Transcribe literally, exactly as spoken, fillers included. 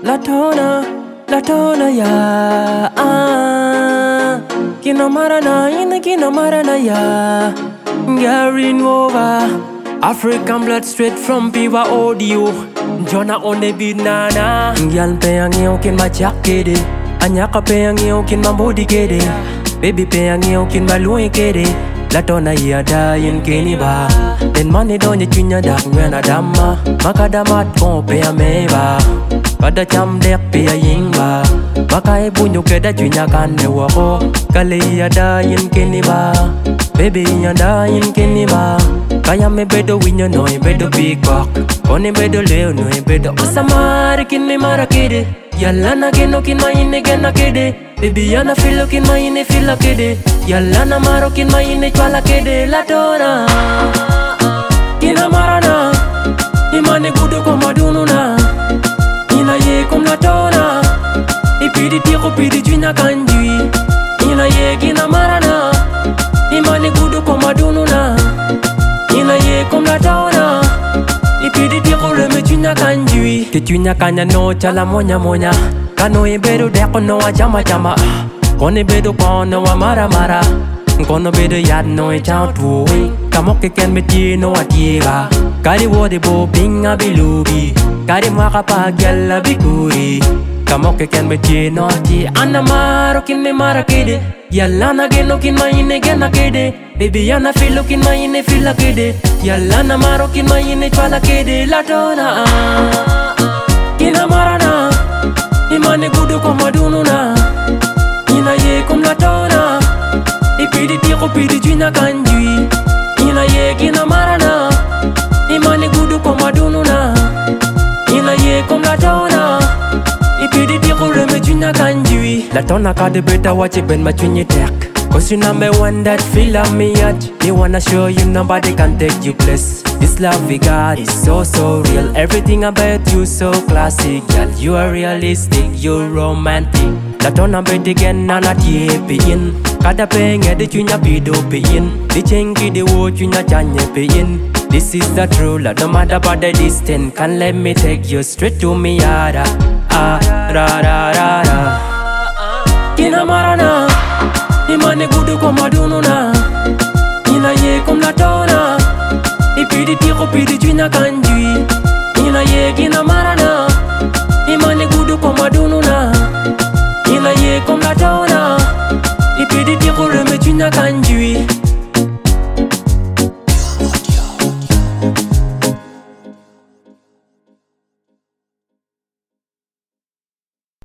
Latona, Latona ya ah. Kina marana, ina kina marana ya Garin over African blood straight from Piva Audio Jonah on the beat nana Gyal payang kin ma kede Anyaka payang kin ma body kede Baby payang kin ma lui kede Latona ya dayin kini ba Den money don't you chunya dak ngena dama Makadamat ko paya meba Kada cham dek paya yingba Baka e bunyo keda chunya kane wako Kali ya dayin kini ba Baby ya dayin kini ba Kaya me bedo winyo no e bedo peacock Kone bedo leo no e bedo Osamari kin me mara kede Yalla na geno kin ma ine gena kede Baby yana filo kin ma ine fila kede Yalla na maro kin ma ine chwala kede Latona Kina marana Imane gudu ko madunu na Ina ye kum Latona Ipidi tiko pidi junya kanjui Ina ye kina marana Imane gudu ko madunu na Ina ye kum Latona Ipidi tiko reme junya kanjui Ke junya kanya no chala monya monya Kano e bedo deko no a chama chama Kone bedo kono a mara mara Kono bedo yad no e chao tuwe Kamoke ken me tie no a tiega Kari wode bo pinga bilubi Kari maka pa gyalla bikuri Kamoke ken me tie no a tie Anna maro kin me mara kede Yalla na geno kin ma ine gena kede Baby yana filo kin ma ine fila kede Yalla na maro kin ma ine chwala kede Latona Kina marana Imane gudu ko madunu na Ina ye kum Latona Ipidi tiko pidi junya kanjui Ina ye kina marana Imane gudu ko madunu na Ina ye kum Latona Ipidi tiko reme junya kanjui Latona kade beta wachi ben machunyi tek Cause you number one that feel on me yet They wanna show you nobody can take you place This love we got is so so real Everything about you so classic Girl, you are realistic, you're romantic Latona bet again na na tie pein Kada penge de chunya pido pein Di chengi de wo chunya chanye pein This is the true love, no matter about the distance Can let me take you straight to me yada Ah, ra ra ra ra Kina marana Imane gudu ko madunu na Ina ye kum Latona Ipidi tiko pidi junya kanjui Ina ye kina marana